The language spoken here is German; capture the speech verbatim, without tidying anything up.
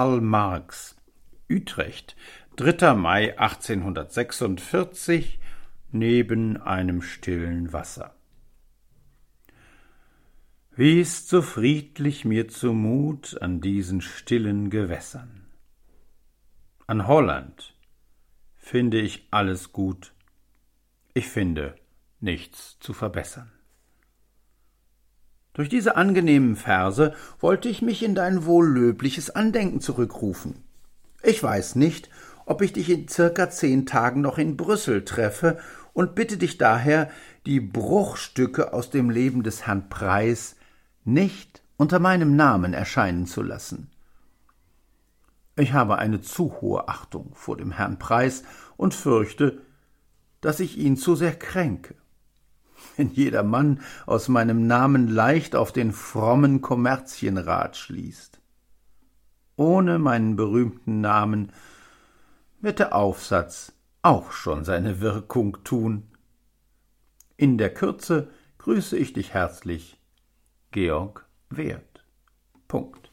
Karl Marx, Utrecht, dritter Mai achtzehnhundertsechsundvierzig, neben einem stillen Wasser. Wie ist so friedlich mir zumut an diesen stillen Gewässern. An Holland finde ich alles gut, ich finde nichts zu verbessern. Durch diese angenehmen Verse wollte ich mich in dein wohllöbliches Andenken zurückrufen. Ich weiß nicht, ob ich dich in circa zehn Tagen noch in Brüssel treffe und bitte dich daher, die Bruchstücke aus dem Leben des Herrn Preis nicht unter meinem Namen erscheinen zu lassen. Ich habe eine zu hohe Achtung vor dem Herrn Preis und fürchte, dass ich ihn zu sehr kränke. Wenn jeder Mann aus meinem Namen leicht auf den frommen Kommerzienrat schließt. Ohne meinen berühmten Namen wird der Aufsatz auch schon seine Wirkung tun. In der Kürze grüße ich dich herzlich, Georg Werth. Punkt.